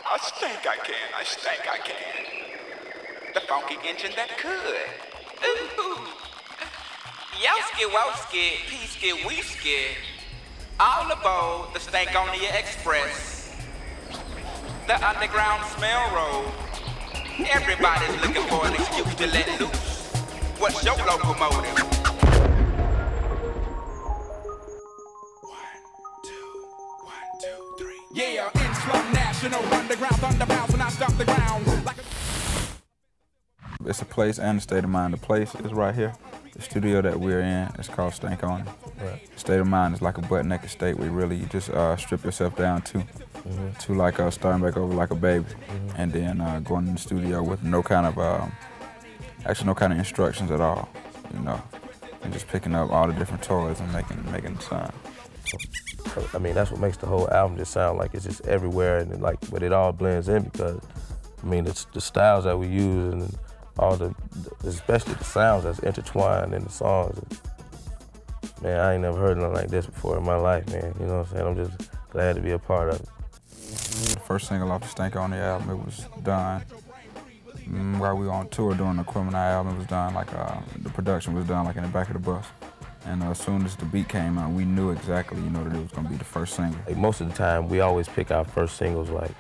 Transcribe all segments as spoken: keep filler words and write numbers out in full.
I think I can, I think I can. The funky engine that could. Ooh. Yowski wowski, peaski weeski. All aboard the Stankonia Express. The underground smell road. Everybody's looking for an excuse to let loose. What's your locomotive? Yeah, in Slum National, underground thunder bounce when I stomp the ground. Like a it's a place and a state of mind. The place is right here. The studio that we're in is called Stankonia. Right. State of mind is like a butt-naked state where you really just uh, strip yourself down to, mm-hmm. to like uh, starting back over like a baby, mm-hmm. and then uh, going in the studio with no kind of, um, actually no kind of instructions at all, you know, and just picking up all the different toys and making making the sound. I mean, that's what makes the whole album just sound like it's just everywhere, and it like, but it all blends in because, I mean, it's the styles that we use and all the, especially the sounds that's intertwined in the songs. Man, I ain't never heard nothing like this before in my life, man. You know what I'm saying? I'm just glad to be a part of it. The first single off the Stankonia album, it was done mm, while we were on tour doing the Criminal album. It was done like, uh, the production was done like in the back of the bus. And uh, as soon as the beat came out, we knew exactly, you know, that it was gonna be the first single. Like most of the time, we always pick our first singles like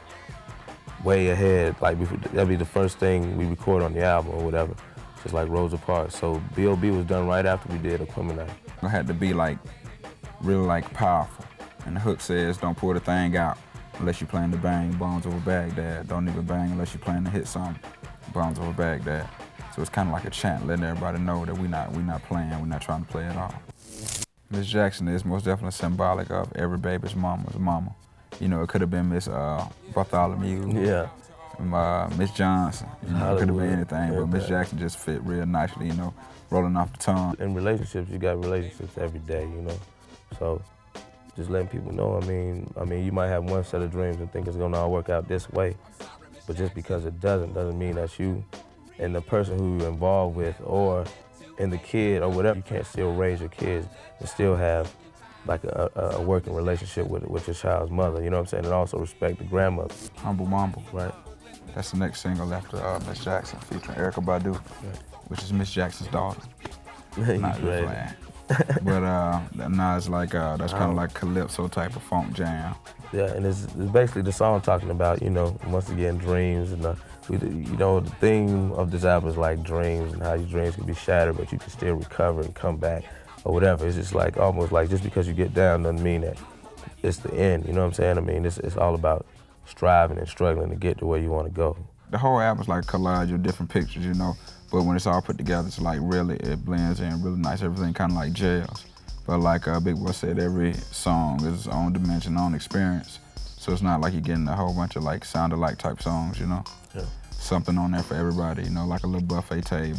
way ahead. Like that'd be the first thing we record on the album or whatever, just like Rosa Parks. So B O B was done right after we did Aquemini. It had to be like, really like powerful. And the hook says, don't pull the thing out unless you're playing the bang, Bombs Over Baghdad. Don't even bang unless you're playing the hit song, Bombs Over Baghdad. So it's kind of like a chant, letting everybody know that we're not, we not playing, we're not trying to play at all. Miss Jackson is most definitely symbolic of every baby's mama's mama. You know, it could have been Miss uh, Bartholomew, yeah, uh, Miss Johnson. You know, it could have been anything, but Miss Jackson just fit real nicely, you know, rolling off the tongue. In relationships, you got relationships every day, you know. So just letting people know. I mean, I mean, you might have one set of dreams and think it's gonna all work out this way, but just because it doesn't, doesn't mean that's you. And the person who you're involved with, or in the kid, or whatever, you can't still raise your kids and still have like a, a working relationship with with your child's mother. You know what I'm saying? And also respect the grandmother. Humble Mumble, right? That's the next single after uh, Miss Jackson, featuring Erykah Badu, right. Which is Miss Jackson's daughter. Not really playing. But uh, now it's like uh, that's kind of like calypso type of funk jam. Yeah, and it's, it's basically the song talking about, you know, once again, dreams and the, we, you know, the theme of this album is like dreams and how your dreams can be shattered, but you can still recover and come back or whatever. It's just like almost like just because you get down doesn't mean that it's the end. You know what I'm saying? I mean, it's it's all about striving and struggling to get to where you want to go. The whole album's like a collage of different pictures, you know. But when it's all put together, it's like really, it blends in really nice. Everything kind of like gels. But like uh, Big Boy said, every song is its own dimension, own experience. So it's not like you're getting a whole bunch of like sound-alike type songs, you know? Yeah. Something on there for everybody, you know, like a little buffet table.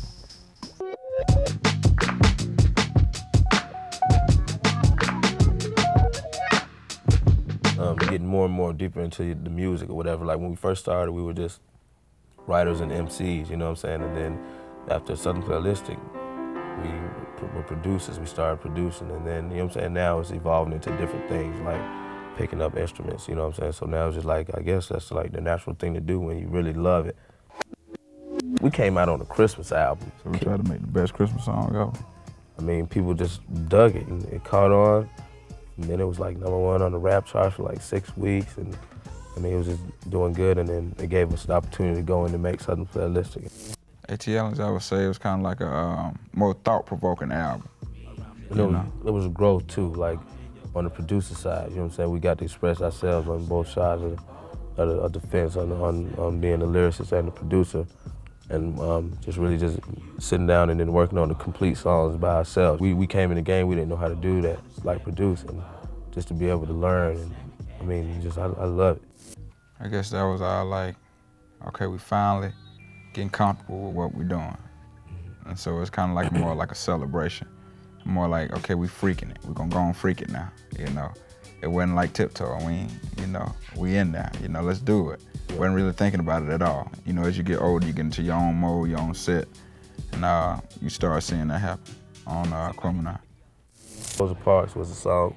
Um, getting more and more deeper into the music or whatever. Like when we first started, we were just writers and M Cs, you know what I'm saying? And then after Southern Playalistic, we were producers, we started producing, and then, you know what I'm saying, now it's evolving into different things, like picking up instruments, you know what I'm saying? So now it's just like, I guess that's like the natural thing to do when you really love it. We came out on a Christmas album. So we tried to make the best Christmas song ever. I mean, people just dug it, and it caught on, and then it was like number one on the rap charts for like six weeks, and I mean, it was just doing good, and then it gave us the opportunity to go in and make Southern Playalistic. A T L, as I would say, it was kind of like a um, more thought-provoking album. And it, was, it was growth too, like on the producer side, you know what I'm saying? We got to express ourselves on both sides of, of, the, of the fence, on, on, on being the lyricist and the producer, and um, just really just sitting down and then working on the complete songs by ourselves. We, we came in the game, we didn't know how to do that, like produce, and just to be able to learn, and, I mean, just I, I love it. I guess that was our like, okay, we finally getting comfortable with what we're doing. And so it's kind of like more like a celebration. More like, okay, we freaking it. We're gonna go and freak it now, you know. It wasn't like tiptoe, we ain't, you know, we in there, you know, let's do it. Yeah. Wasn't really thinking about it at all. You know, as you get older, you get into your own mode, your own set, and uh, you start seeing that happen on uh, Criminal. Rosa Parks was a song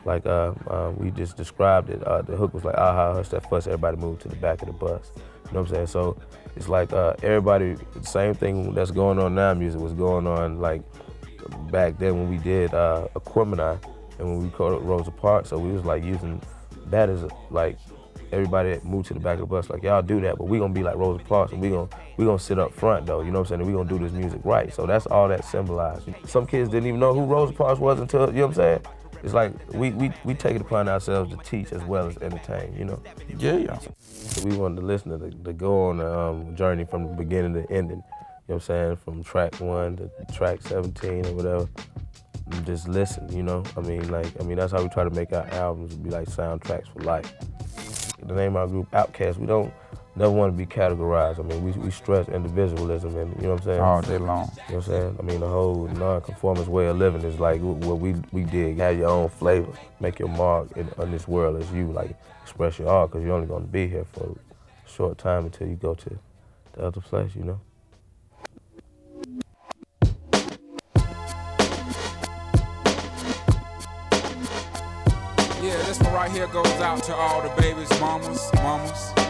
Like uh, uh, we just described it. Uh, the hook was like, aha, hush that fuss, everybody move to the back of the bus. You know what I'm saying? So it's like uh, everybody, the same thing that's going on now in music was going on like back then when we did uh, Aquemini and when we called Rosa Parks. So we was like using that as a, like everybody moved to the back of the bus. Like y'all do that, but we gonna be like Rosa Parks and we gonna we gonna sit up front though. You know what I'm saying? And we gonna do this music right. So that's all that symbolized. Some kids didn't even know who Rosa Parks was until, you know what I'm saying? It's like we, we, we take it upon ourselves to teach as well as entertain, you know? Yeah, yeah. So we wanted the listener to, to go on a um, journey from the beginning to ending, you know what I'm saying? From track one to track seventeen or whatever. And just listen, you know? I mean, like, I mean, that's how we try to make our albums be like soundtracks for life. The name of our group, Outkast, we don't never want to be categorized. I mean, we, we stress individualism and, you know what I'm saying? All day long. You know what I'm saying? I mean, the whole non-conformist way of living is like what we we did. Have your own flavor, make your mark in, in this world as you, like, express your art, because you're only going to be here for a short time until you go to the other place, you know? Yeah, this one right here goes out to all the babies, mamas, mamas.